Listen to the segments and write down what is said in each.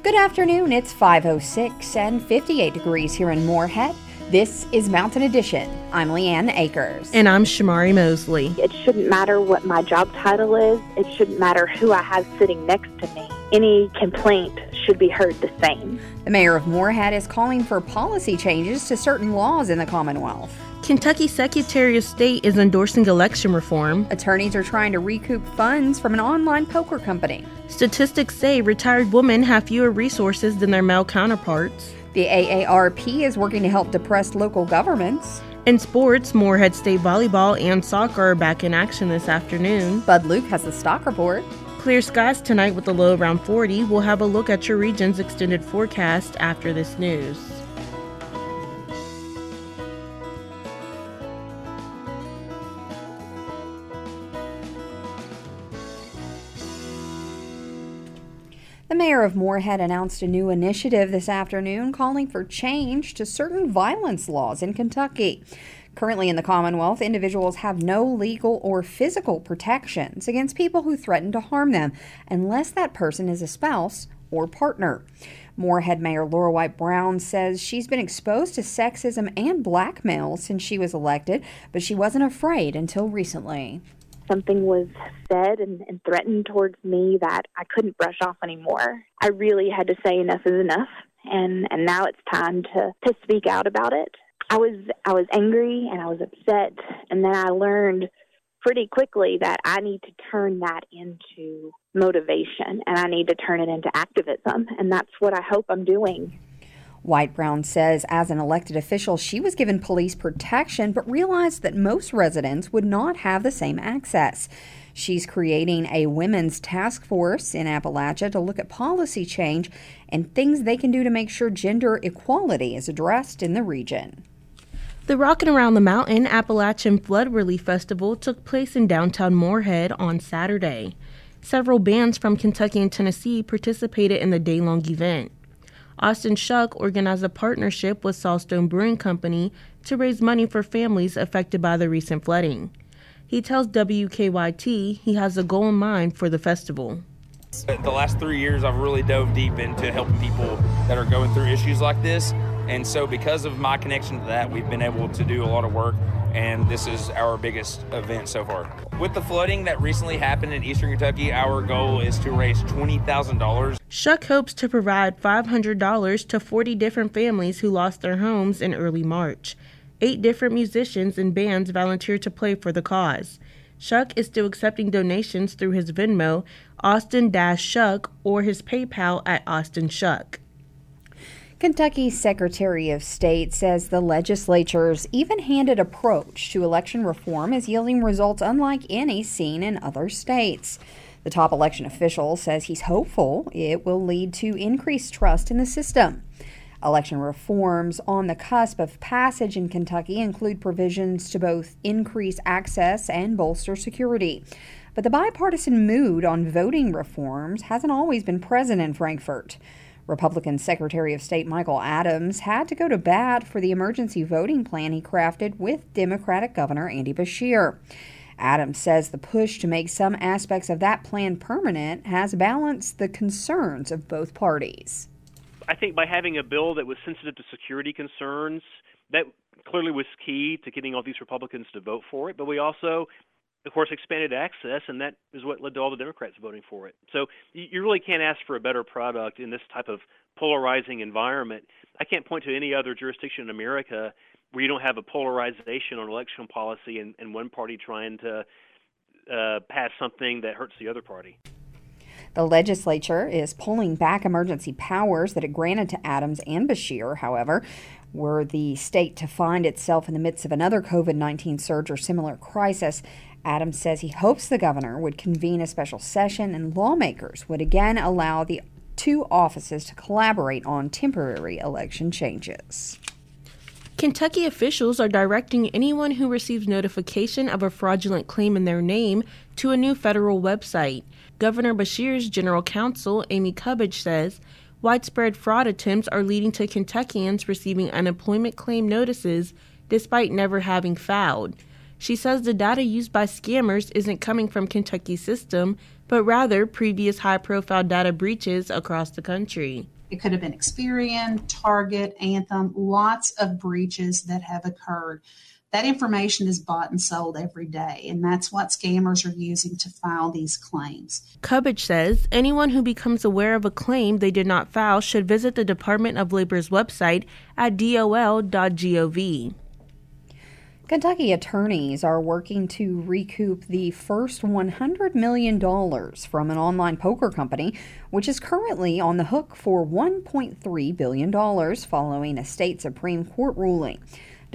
Good afternoon. It's 5:06 and 58 degrees here in Moorhead. This is Mountain Edition. I'm Leanne Akers. And I'm Shamari Mosley. It shouldn't matter what my job title is. It shouldn't matter who I have sitting next to me. Any complaint should be heard the same. The mayor of Moorhead is calling for policy changes to certain laws in the Commonwealth. Kentucky Secretary of State is endorsing election reform. Attorneys are trying to recoup funds from an online poker company. Statistics say retired women have fewer resources than their male counterparts. The AARP is working to help depressed local governments. In sports, Moorhead State volleyball and soccer are back in action this afternoon. Bud Luke has the stock report. Clear skies tonight with a low around 40. We'll have a look at your region's extended forecast after this news. The mayor of Moorhead announced a new initiative this afternoon calling for change to certain violence laws in Kentucky. Currently in the Commonwealth, individuals have no legal or physical protections against people who threaten to harm them unless that person is a spouse or partner. Moorhead Mayor Laura White Brown says she's been exposed to sexism and blackmail since she was elected, but she wasn't afraid until recently. Something was said and threatened towards me that I couldn't brush off anymore. I really had to say enough is enough, and now it's time to speak out about it. I was angry and I was upset, and then I learned pretty quickly that I need to turn that into motivation, and I need to turn it into activism, and that's what I hope I'm doing. White Brown says as an elected official, she was given police protection, but realized that most residents would not have the same access. She's creating a women's task force in Appalachia to look at policy change and things they can do to make sure gender equality is addressed in the region. The Rockin' Around the Mountain Appalachian Flood Relief Festival took place in downtown Moorhead on Saturday. Several bands from Kentucky and Tennessee participated in the day-long event. Austin Shuck organized a partnership with Saltstone Brewing Company to raise money for families affected by the recent flooding. He tells WKYT he has a goal in mind for the festival. The last 3 years, I've really dove deep into helping people that are going through issues like this. And so because of my connection to that, we've been able to do a lot of work, and this is our biggest event so far. With the flooding that recently happened in eastern Kentucky, our goal is to raise $20,000. Shuck hopes to provide $500 to 40 different families who lost their homes in early March. 8 different musicians and bands volunteered to play for the cause. Shuck is still accepting donations through his Venmo, Austin-Shuck, or his PayPal at Austin Shuck. Kentucky's Secretary of State says the legislature's even-handed approach to election reform is yielding results unlike any seen in other states. The top election official says he's hopeful it will lead to increased trust in the system. Election reforms on the cusp of passage in Kentucky include provisions to both increase access and bolster security. But the bipartisan mood on voting reforms hasn't always been present in Frankfort. Republican Secretary of State Michael Adams had to go to bat for the emergency voting plan he crafted with Democratic Governor Andy Beshear. Adams says the push to make some aspects of that plan permanent has balanced the concerns of both parties. I think by having a bill that was sensitive to security concerns, that clearly was key to getting all these Republicans to vote for it. But we also, of course, expanded access, and that is what led to all the Democrats voting for it. So you really can't ask for a better product in this type of polarizing environment. I can't point to any other jurisdiction in America where you don't have a polarization on election policy and one party trying to pass something that hurts the other party. The legislature is pulling back emergency powers that it granted to Adams and Beshear, however. Were the state to find itself in the midst of another COVID-19 surge or similar crisis, Adams says he hopes the governor would convene a special session and lawmakers would again allow the two offices to collaborate on temporary election changes. Kentucky officials are directing anyone who receives notification of a fraudulent claim in their name to a new federal website. Governor Beshear's general counsel, Amy Cubbage, says widespread fraud attempts are leading to Kentuckians receiving unemployment claim notices despite never having filed. She says the data used by scammers isn't coming from Kentucky's system, but rather previous high-profile data breaches across the country. It could have been Experian, Target, Anthem, lots of breaches that have occurred. That information is bought and sold every day, and that's what scammers are using to file these claims. Kubbage says anyone who becomes aware of a claim they did not file should visit the Department of Labor's website at dol.gov. Kentucky attorneys are working to recoup the first $100 million from an online poker company, which is currently on the hook for $1.3 billion following a state Supreme Court ruling.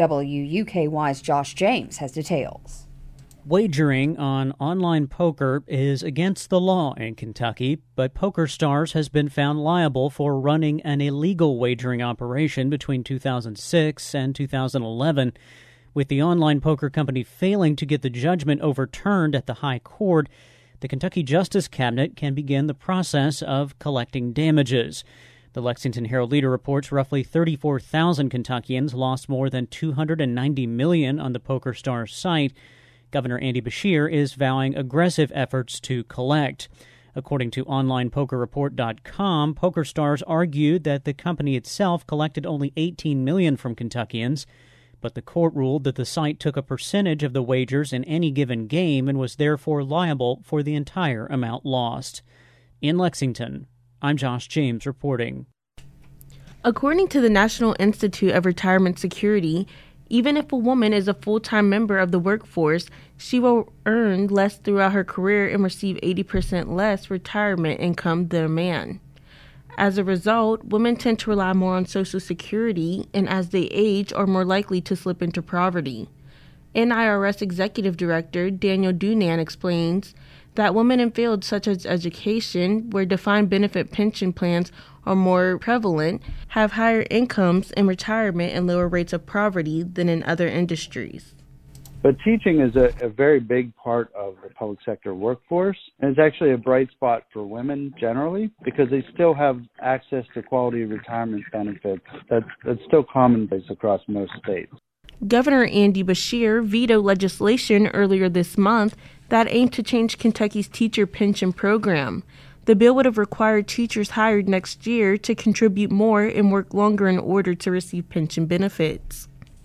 WUKY's Josh James has details. Wagering on online poker is against the law in Kentucky, but PokerStars has been found liable for running an illegal wagering operation between 2006 and 2011. With the online poker company failing to get the judgment overturned at the High Court, the Kentucky Justice Cabinet can begin the process of collecting damages. The Lexington Herald-Leader reports roughly 34,000 Kentuckians lost more than $290 million on the PokerStars site. Governor Andy Beshear is vowing aggressive efforts to collect. According to OnlinePokerReport.com, PokerStars argued that the company itself collected only $18 million from Kentuckians, but the court ruled that the site took a percentage of the wagers in any given game and was therefore liable for the entire amount lost. In Lexington, I'm Josh James reporting. According to the National Institute of Retirement Security, even if a woman is a full-time member of the workforce, she will earn less throughout her career and receive 80% less retirement income than a man. As a result, women tend to rely more on Social Security and as they age are more likely to slip into poverty. NIRS Executive Director Daniel Dunan explains that women in fields such as education, where defined benefit pension plans are more prevalent, have higher incomes in retirement and lower rates of poverty than in other industries. But teaching is a very big part of the public sector workforce, and it's actually a bright spot for women generally because they still have access to quality retirement benefits that's still commonplace across most states. Governor Andy Beshear vetoed legislation earlier this month that aimed to change Kentucky's teacher pension program. The bill would have required teachers hired next year to contribute more and work longer in order to receive pension benefits.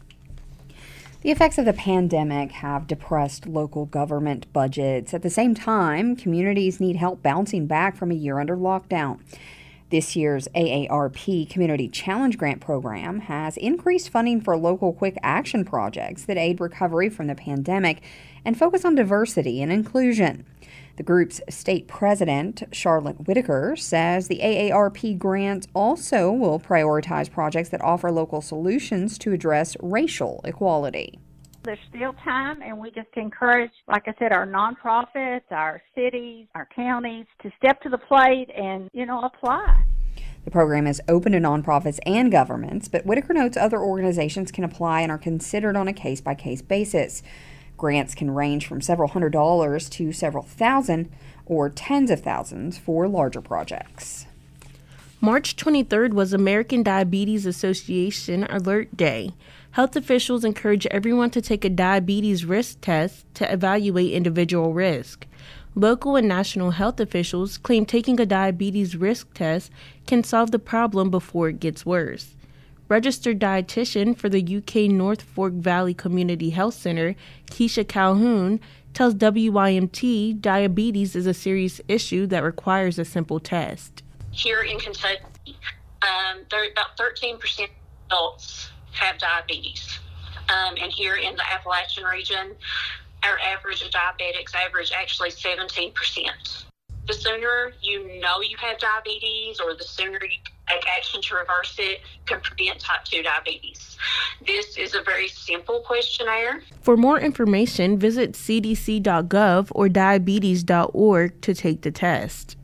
The effects of the pandemic have depressed local government budgets. At the same time, communities need help bouncing back from a year under lockdown. This year's AARP Community Challenge Grant Program has increased funding for local quick action projects that aid recovery from the pandemic and focus on diversity and inclusion. The group's state president, Charlotte Whitaker, says the AARP grant also will prioritize projects that offer local solutions to address racial equality. There's still time, and we just encourage, like I said, our nonprofits, our cities, our counties to step to the plate and, apply. The program is open to nonprofits and governments, but Whitaker notes other organizations can apply and are considered on a case-by-case basis. Grants can range from several $100s to several thousand or tens of thousands for larger projects. March 23rd was American Diabetes Association Alert Day. Health officials encourage everyone to take a diabetes risk test to evaluate individual risk. Local and national health officials claim taking a diabetes risk test can solve the problem before it gets worse. Registered dietitian for the UK North Fork Valley Community Health Center, Keisha Calhoun, tells WYMT diabetes is a serious issue that requires a simple test. Here in Kentucky, there are about 13% of adults have diabetes. And here in the Appalachian region, our average of diabetics average actually 17%. The sooner you know you have diabetes or the sooner you take action to reverse it can prevent type 2 diabetes. This is a very simple questionnaire. For more information, visit cdc.gov or diabetes.org to take the test.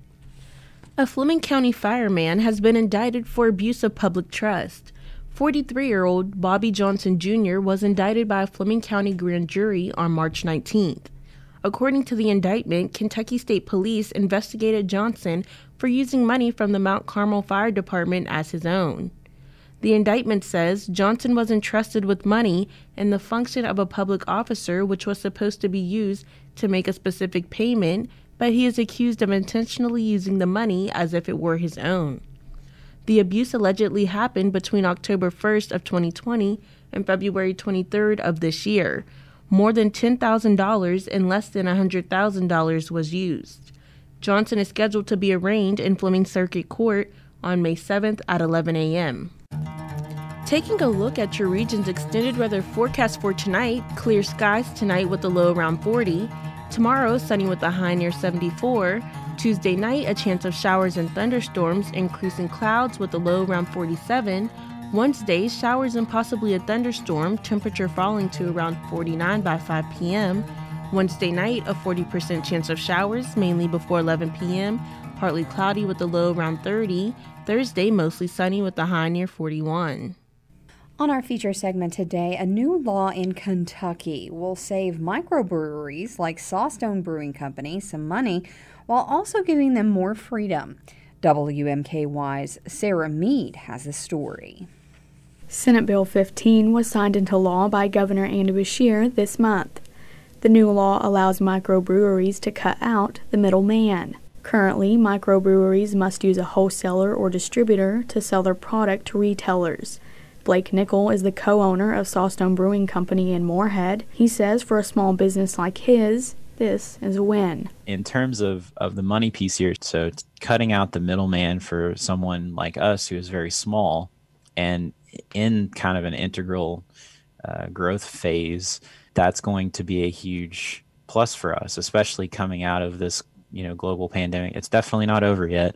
A Fleming County fireman has been indicted for abuse of public trust. 43-year-old Bobby Johnson Jr. was indicted by a Fleming County grand jury on March 19th. According to the indictment, Kentucky State Police investigated Johnson for using money from the Mount Carmel Fire Department as his own. The indictment says Johnson was entrusted with money in the function of a public officer, which was supposed to be used to make a specific payment but he is accused of intentionally using the money as if it were his own. The abuse allegedly happened between October 1st of 2020 and February 23rd of this year. More than $10,000 and less than $100,000 was used. Johnson is scheduled to be arraigned in Fleming Circuit Court on May 7th at 11 a.m. Taking a look at your region's extended weather forecast for tonight, clear skies tonight with a low around 40. Tomorrow, sunny with a high near 74. Tuesday night, a chance of showers and thunderstorms, increasing clouds with a low around 47. Wednesday, showers and possibly a thunderstorm, temperature falling to around 49 by 5 p.m. Wednesday night, a 40% chance of showers, mainly before 11 p.m., partly cloudy with a low around 30. Thursday, mostly sunny with a high near 41. On our feature segment today, a new law in Kentucky will save microbreweries like Sawstone Brewing Company some money while also giving them more freedom. WMKY's Sarah Mead has a story. Senate Bill 15 was signed into law by Governor Andy Beshear this month. The new law allows microbreweries to cut out the middleman. Currently, microbreweries must use a wholesaler or distributor to sell their product to retailers. Blake Nickel is the co-owner of Sawstone Brewing Company in Moorhead. He says for a small business like his, this is a win. In terms of the money piece here, so cutting out the middleman for someone like us who is very small and in kind of an integral growth phase, that's going to be a huge plus for us, especially coming out of this global pandemic. It's definitely not over yet.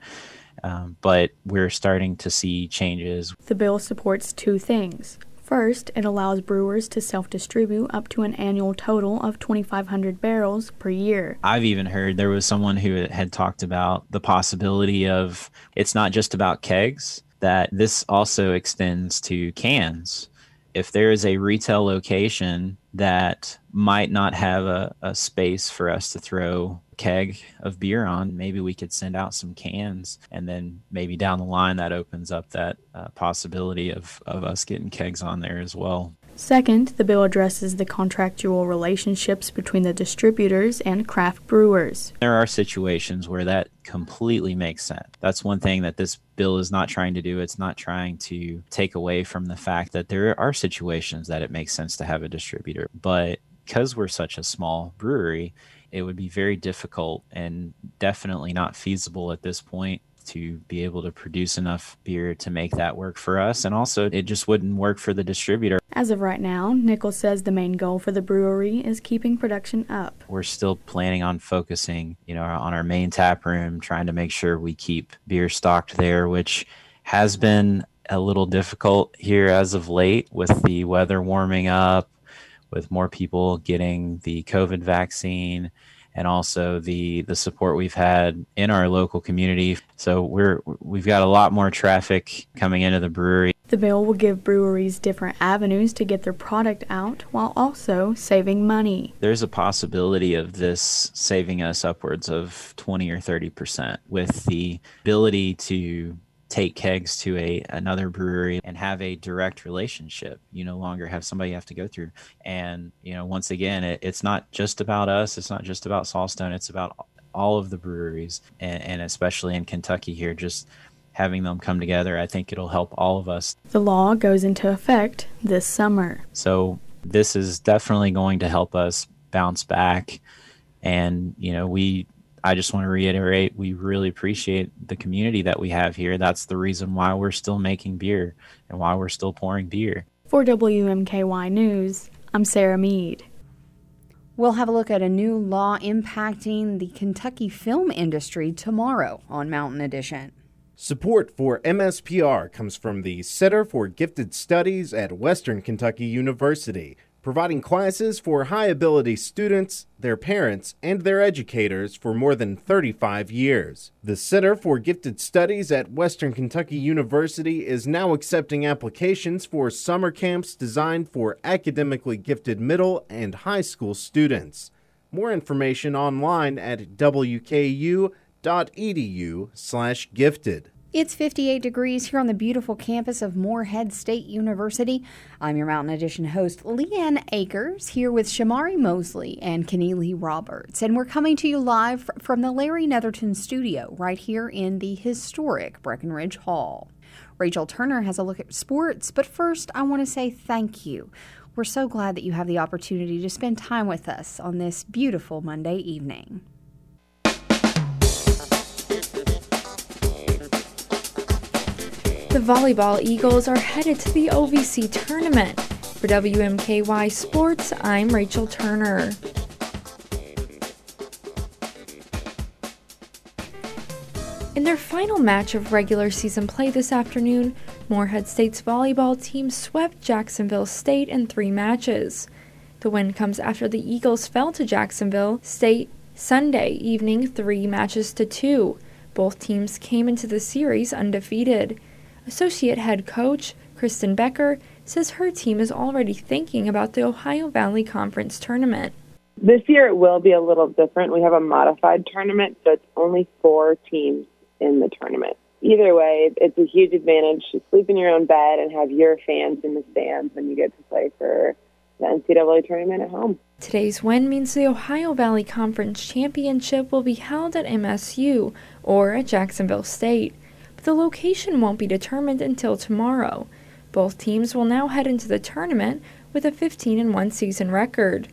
But we're starting to see changes. The bill supports two things. First, it allows brewers to self-distribute up to an annual total of 2,500 barrels per year. I've even heard there was someone who had talked about the possibility of it's not just about kegs, that this also extends to cans. If there is a retail location that might not have a space for us to throw keg of beer on, maybe we could send out some cans, and then maybe down the line that opens up that possibility of us getting kegs on there as well. Second, the bill addresses the contractual relationships between the distributors and craft brewers. There are situations where that completely makes sense. That's one thing that this bill is not trying to do. It's not trying to take away from the fact that there are situations that it makes sense to have a distributor. But because we're such a small brewery, it would be very difficult and definitely not feasible at this point to be able to produce enough beer to make that work for us. And also, it just wouldn't work for the distributor. As of right now, Nichols says the main goal for the brewery is keeping production up. We're still planning on focusing, on our main tap room, trying to make sure we keep beer stocked there, which has been a little difficult here as of late with the weather warming up, with more people getting the COVID vaccine, and also the support we've had in our local community. So we've got a lot more traffic coming into the brewery. The bill will give breweries different avenues to get their product out while also saving money. There's a possibility of this saving us upwards of 20 or 30% with the ability to take kegs to another brewery and have a direct relationship. You no longer have somebody you have to go through. And, once again, it's not just about us. It's not just about Sawstone. It's about all of the breweries, and especially in Kentucky here, just having them come together. I think it'll help all of us. The law goes into effect this summer. So this is definitely going to help us bounce back. And, I just want to reiterate, we really appreciate the community that we have here. That's the reason why we're still making beer and why we're still pouring beer. For WMKY News, I'm Sarah Mead. We'll have a look at a new law impacting the Kentucky film industry tomorrow on Mountain Edition. Support for MSPR comes from the Center for Gifted Studies at Western Kentucky University, providing classes for high-ability students, their parents, and their educators for more than 35 years. The Center for Gifted Studies at Western Kentucky University is now accepting applications for summer camps designed for academically gifted middle and high school students. More information online at wku.edu/gifted. It's 58 degrees here on the beautiful campus of Morehead State University. I'm your Mountain Edition host, Leanne Akers, here with Shamari Mosley and Keneally Roberts. And we're coming to you live from the Larry Netherton studio right here in the historic Breckenridge Hall. Rachel Turner has a look at sports, but first I want to say thank you. We're so glad that you have the opportunity to spend time with us on this beautiful Monday evening. The volleyball Eagles are headed to the OVC tournament. For WMKY Sports, I'm Rachel Turner. In their final match of regular season play this afternoon, Morehead State's volleyball team swept Jacksonville State in 3 matches. The win comes after the Eagles fell to Jacksonville State Sunday evening 3-2. Both teams came into the series undefeated. Associate head coach Kristen Becker says her team is already thinking about the Ohio Valley Conference tournament. This year it will be a little different. We have a modified tournament, so it's only 4 teams in the tournament. Either way, it's a huge advantage to sleep in your own bed and have your fans in the stands when you get to play for the NCAA tournament at home. Today's win means the Ohio Valley Conference Championship will be held at MSU or at Jacksonville State. The location won't be determined until tomorrow. Both teams will now head into the tournament with a 15-1 season record.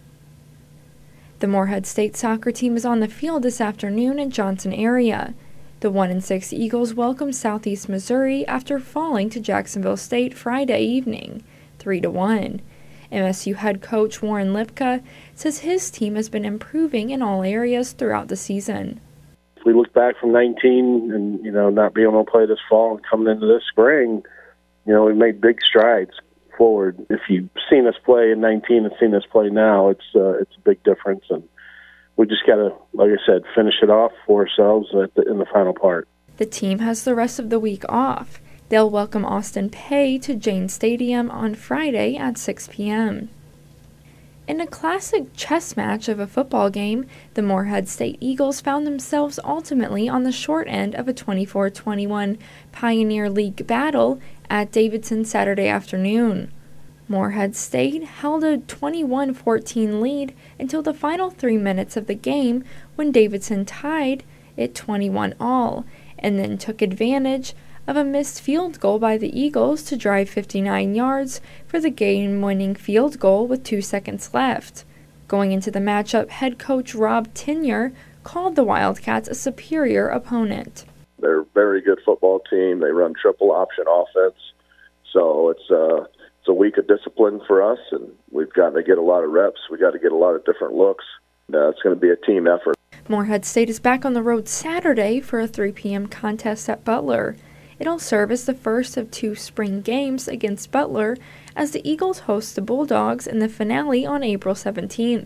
The Morehead State soccer team is on the field this afternoon in Johnson area. The 1-6 Eagles welcome Southeast Missouri after falling to Jacksonville State Friday evening, 3-1. MSU head coach Warren Lipka says his team has been improving in all areas throughout the season. If we look back from 19 and, not being able to play this fall and coming into this spring, we've made big strides forward. If you've seen us play in 19 and seen us play now, it's a big difference. And we just got to, like I said, finish it off for ourselves in the final part. The team has the rest of the week off. They'll welcome Austin Peay to Jane Stadium on Friday at 6 p.m. In a classic chess match of a football game, the Morehead State Eagles found themselves ultimately on the short end of a 24-21 Pioneer League battle at Davidson Saturday afternoon. Morehead State held a 21-14 lead until the final 3 minutes of the game when Davidson tied it 21-all and then took advantage of a missed field goal by the Eagles to drive 59 yards for the game-winning field goal with 2 seconds left. Going into the matchup, head coach Rob Tenyer called the Wildcats a superior opponent. They're a very good football team. They run triple option offense, so it's a week of discipline for us, and we've got to get a lot of reps. We got to get a lot of different looks. It's going to be a team effort. Morehead State is back on the road Saturday for a 3 p.m. contest at Butler. It'll serve as the first of 2 spring games against Butler as the Eagles host the Bulldogs in the finale on April 17th.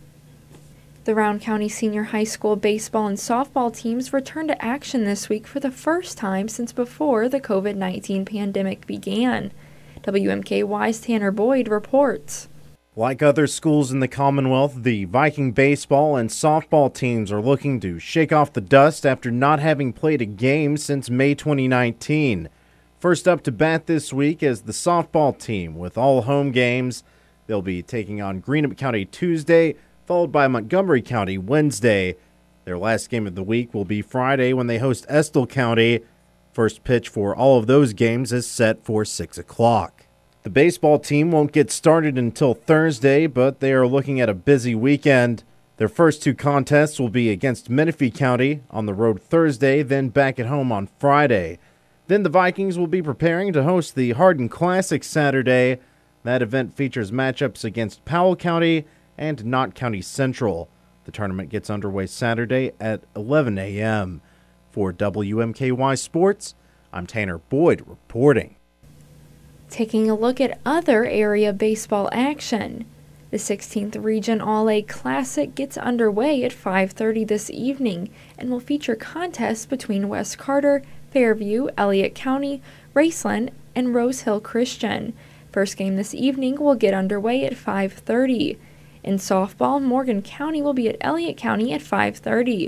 The Round County Senior High School baseball and softball teams return to action this week for the first time since before the COVID-19 pandemic began. WMKY's Tanner Boyd reports. Like other schools in the Commonwealth, the Viking baseball and softball teams are looking to shake off the dust after not having played a game since May 2019. First up to bat this week is the softball team with all home games. They'll be taking on Greenup County Tuesday, followed by Montgomery County Wednesday. Their last game of the week will be Friday when they host Estill County. First pitch for all of those games is set for 6 o'clock. The baseball team won't get started until Thursday, but they are looking at a busy weekend. Their first 2 contests will be against Menifee County on the road Thursday, then back at home on Friday. Then the Vikings will be preparing to host the Hardin Classic Saturday. That event features matchups against Powell County and Knott County Central. The tournament gets underway Saturday at 11 a.m. For WMKY Sports, I'm Tanner Boyd reporting. Taking a look at other area baseball action. The 16th Region All-A Classic gets underway at 5:30 this evening and will feature contests between West Carter, Fairview, Elliott County, Raceland, and Rose Hill Christian. First game this evening will get underway at 5:30. In softball, Morgan County will be at Elliott County at 5:30.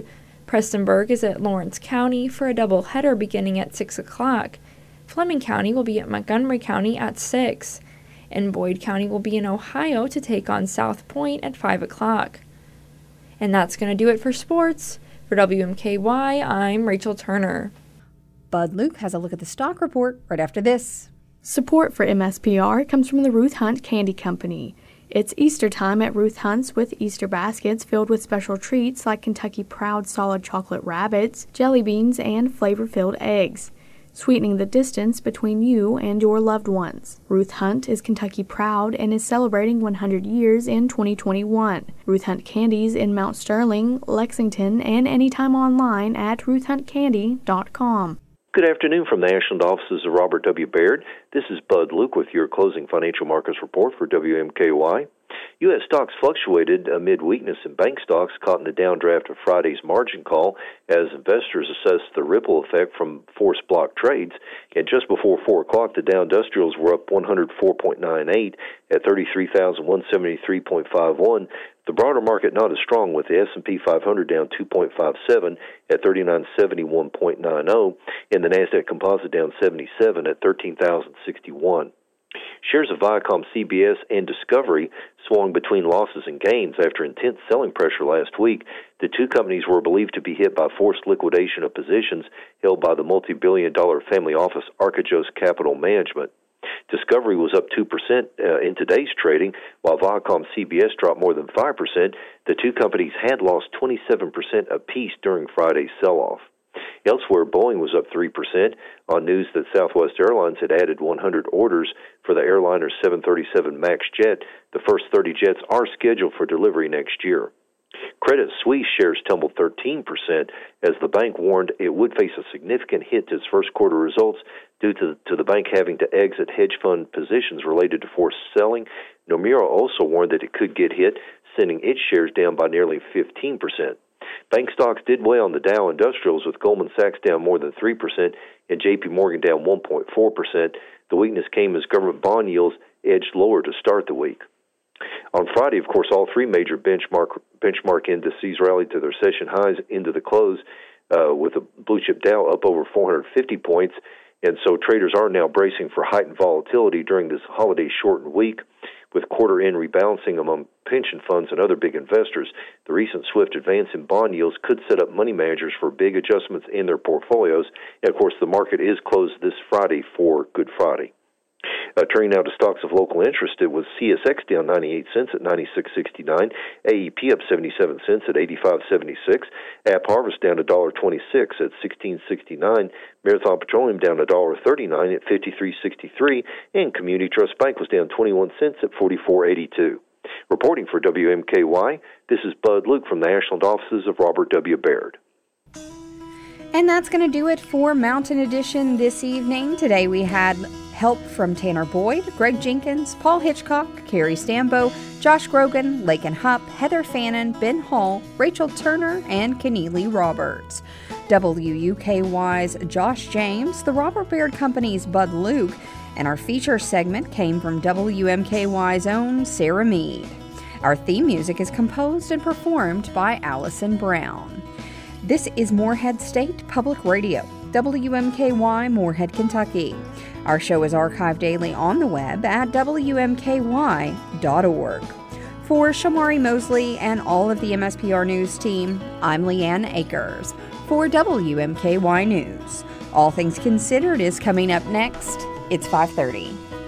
Prestonburg is at Lawrence County for a doubleheader beginning at 6 o'clock. Fleming County will be at Montgomery County at 6. And Boyd County will be in Ohio to take on South Point at 5 o'clock. And that's going to do it for sports. For WMKY, I'm Rachel Turner. Bud Luke has a look at the stock report right after this. Support for MSPR comes from the Ruth Hunt Candy Company. It's Easter time at Ruth Hunt's with Easter baskets filled with special treats like Kentucky Proud solid chocolate rabbits, jelly beans, and flavor-filled eggs, sweetening the distance between you and your loved ones. Ruth Hunt is Kentucky Proud and is celebrating 100 years in 2021. Ruth Hunt Candies in Mount Sterling, Lexington, and anytime online at ruthhuntcandy.com. Good afternoon from the Ashland offices of Robert W. Baird. This is Bud Luke with your closing financial markets report for WMKY. U.S. stocks fluctuated amid weakness in bank stocks caught in the downdraft of Friday's margin call as investors assessed the ripple effect from forced block trades. And just before 4 o'clock, the Dow Industrials were up 104.98 at 33,173.51. The broader market not as strong, with the S&P 500 down 2.57 at 3971.90, and the Nasdaq Composite down 77 at 13,061. Shares of Viacom, CBS, and Discovery swung between losses and gains after intense selling pressure last week. The two companies were believed to be hit by forced liquidation of positions held by the multi-billion-dollar family office Archegos Capital Management. Discovery was up 2% in today's trading, while Viacom CBS dropped more than 5%. The two companies had lost 27% apiece during Friday's sell-off. Elsewhere, Boeing was up 3% on news that Southwest Airlines had added 100 orders for the airliner's 737 MAX jet. The first 30 jets are scheduled for delivery next year. Credit Suisse shares tumbled 13% as the bank warned it would face a significant hit to its first quarter results due to the bank having to exit hedge fund positions related to forced selling. Nomura also warned that it could get hit, sending its shares down by nearly 15%. Bank stocks did weigh on the Dow Industrials, with Goldman Sachs down more than 3% and J.P. Morgan down 1.4%. The weakness came as government bond yields edged lower to start the week. On Friday, of course, all three major benchmark indices rallied to their session highs into the close, with the blue chip Dow up over 450 points. And so traders are now bracing for heightened volatility during this holiday-shortened week. With quarter-end rebalancing among pension funds and other big investors, the recent swift advance in bond yields could set up money managers for big adjustments in their portfolios. And, of course, the market is closed this Friday for Good Friday. Turning now to stocks of local interest, it was CSX down 98 cents at 96.69, AEP up 77 cents at 85.76, App Harvest down $1.26 at 16.69, Marathon Petroleum down $1.39 at 53.63, and Community Trust Bank was down 21 cents at 44.82. Reporting for WMKY, this is Bud Luke from the Ashland offices of Robert W. Baird. And that's going to do it for Mountain Edition this evening. Today we had help from Tanner Boyd, Greg Jenkins, Paul Hitchcock, Carrie Stambo, Josh Grogan, Lakin Hupp, Heather Fannin, Ben Hall, Rachel Turner, and Keneally Roberts. WUKY's Josh James, the Robert Baird Company's Bud Luke, and our feature segment came from WMKY's own Sarah Mead. Our theme music is composed and performed by Allison Brown. This is Morehead State Public Radio, WMKY, Morehead, Kentucky. Our show is archived daily on the web at WMKY.org. For Shamari Mosley and all of the MSPR News team, I'm Leanne Akers for WMKY News. All Things Considered is coming up next. It's 5:30.